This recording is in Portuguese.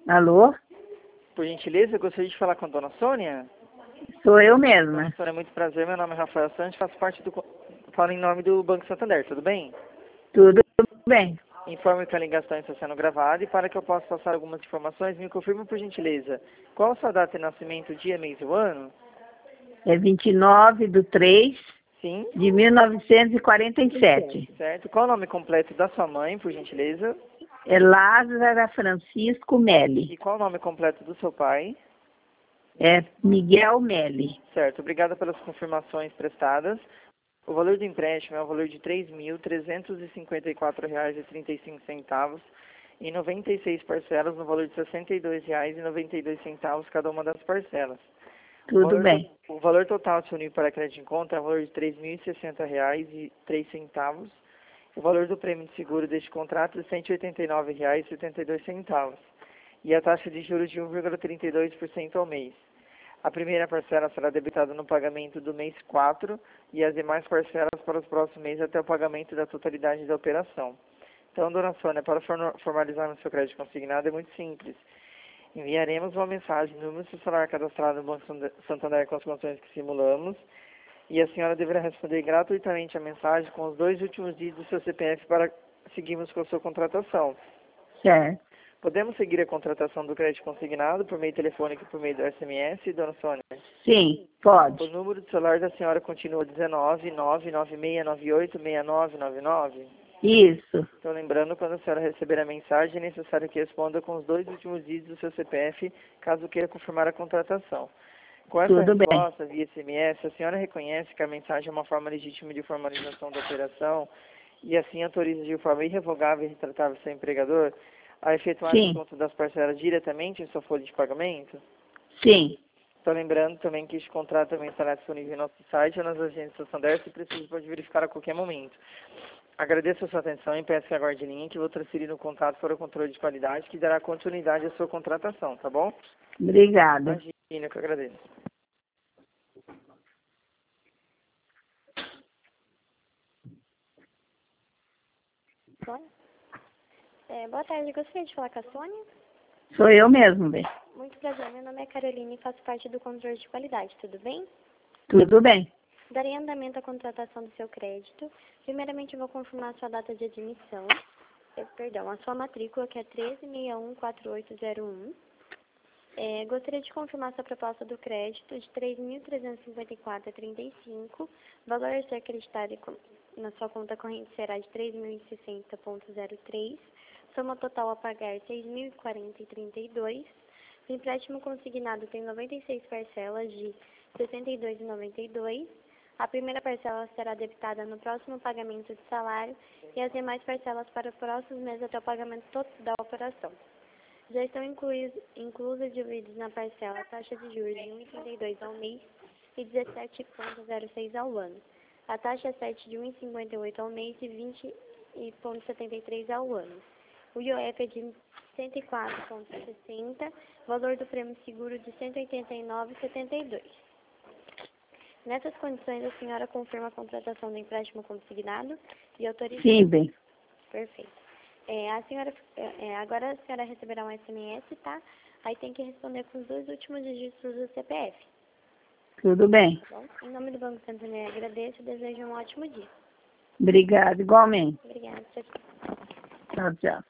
Alô? Por gentileza, eu gostaria de falar com a dona Sônia. Sou eu Dona mesma. Sônia, muito prazer. Meu nome é Rafael Santos, faço parte do... Falo em nome do Banco Santander, tudo bem? Tudo bem. Informo que a ligação está sendo gravada e para que eu possa passar algumas informações, me confirma por gentileza. Qual a sua data de nascimento, dia, mês e o ano? É 29/3 Sim. de 1947. Certo. Qual o nome completo da sua mãe, por gentileza? É Lázara Francisco Meli. E qual o nome completo do seu pai? É Miguel Meli. Certo. Obrigada pelas confirmações prestadas. O valor do empréstimo é o valor de R$ 3.354,35 em 96 parcelas, no valor de R$ 62,92 cada uma das parcelas. Tudo bem. O valor total disponível para crédito em conta é o valor de R$ 3.060,03. O valor do prêmio de seguro deste contrato é R$ 189,72. E a taxa de juros de 1,32% ao mês. A primeira parcela será debitada no pagamento do mês 4 e as demais parcelas para os próximos meses até o pagamento da totalidade da operação. Então, dona Sônia, para formalizar no seu crédito consignado é muito simples. Enviaremos uma mensagem no número celular cadastrado no Banco Santander com as condições que simulamos e a senhora deverá responder gratuitamente a mensagem com os 2 últimos dígitos do seu CPF para seguirmos com a sua contratação. Certo. Podemos seguir a contratação do crédito consignado por meio telefônico e por meio do SMS, dona Sônia? Sim, pode. O número de celular da senhora continua 19996986999? Isso. Então, lembrando, quando a senhora receber a mensagem, é necessário que responda com os 2 últimos dígitos do seu CPF, caso queira confirmar a contratação. Com essa Tudo bem. resposta via SMS, a senhora reconhece que a mensagem é uma forma legítima de formalização da operação e assim autoriza de forma irrevogável e retratável seu empregador a efetuar o Sim. desconto das parcelas diretamente em sua folha de pagamento? Sim. Estou lembrando também que este contrato também estará disponível em nosso site ou nas agências Santander, se preciso pode verificar a qualquer momento. Agradeço a sua atenção e peço que aguarde em linha que vou transferir no contato para o controle de qualidade que dará continuidade à sua contratação, tá bom? Obrigada. Imagina, que eu agradeço. Boa tarde, gostaria de falar com a Sônia? Sou eu mesmo, bem. Muito prazer, meu nome é Caroline e faço parte do controle de qualidade, tudo bem? Tudo bem. Darei andamento à contratação do seu crédito. Primeiramente, eu vou confirmar a sua data de admissão. A sua matrícula, que é 13614801. Gostaria de confirmar sua proposta do crédito de R$ 3.354,35. Valor a ser acreditado na sua conta corrente será de R$ 3.060,03. Soma total a pagar R$ 6.040,32. O empréstimo consignado tem 96 parcelas de R$ 62,92. A primeira parcela será debitada no próximo pagamento de salário e as demais parcelas para os próximos meses até o pagamento total da operação. Já estão inclusas divididos na parcela a taxa de juros de 1,32 ao mês e 17,06 ao ano. A taxa 7 de 1,58 ao mês e 20,73 ao ano. O IOF é de 104,60, valor do prêmio seguro de 189,72. Nessas condições, a senhora confirma a contratação do empréstimo consignado e autoriza... Sim, bem. Perfeito. Agora a senhora receberá um SMS, tá? Aí tem que responder com os 2 últimos dígitos do CPF. Tudo bem. Tá bom? Em nome do Banco Santander, agradeço e desejo um ótimo dia. Obrigada, igualmente. Obrigada. Tchau, tchau. Tchau, tchau.